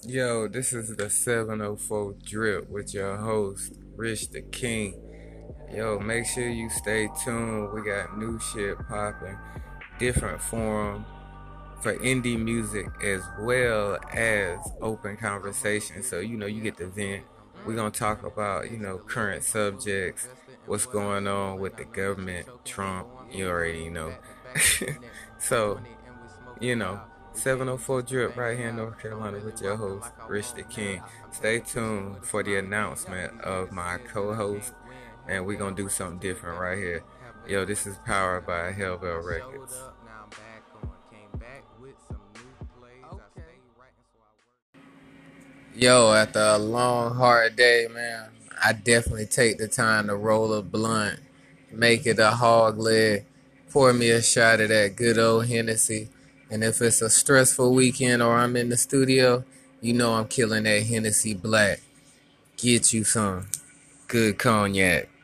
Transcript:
Yo, this is the 704 Drip with your host, Rich the King. Yo, make sure you stay tuned. We got new shit popping, different forum for indie music as well as open conversation. So, you get the vent. We're going to talk about, current subjects, what's going on with the government, Trump, you already know. So, you know, 704 Drip right here in North Carolina with your host, Rich the King. Stay tuned for the announcement of my co host, and we're going to do something different right here. Yo, this is powered by Hellbell Records. Yo, after a long, hard day, man, I definitely take the time to roll a blunt, make it a hog leg, pour me a shot of that good old Hennessy. And if it's a stressful weekend or I'm in the studio, you know I'm killing that Hennessy Black. Get you some good cognac.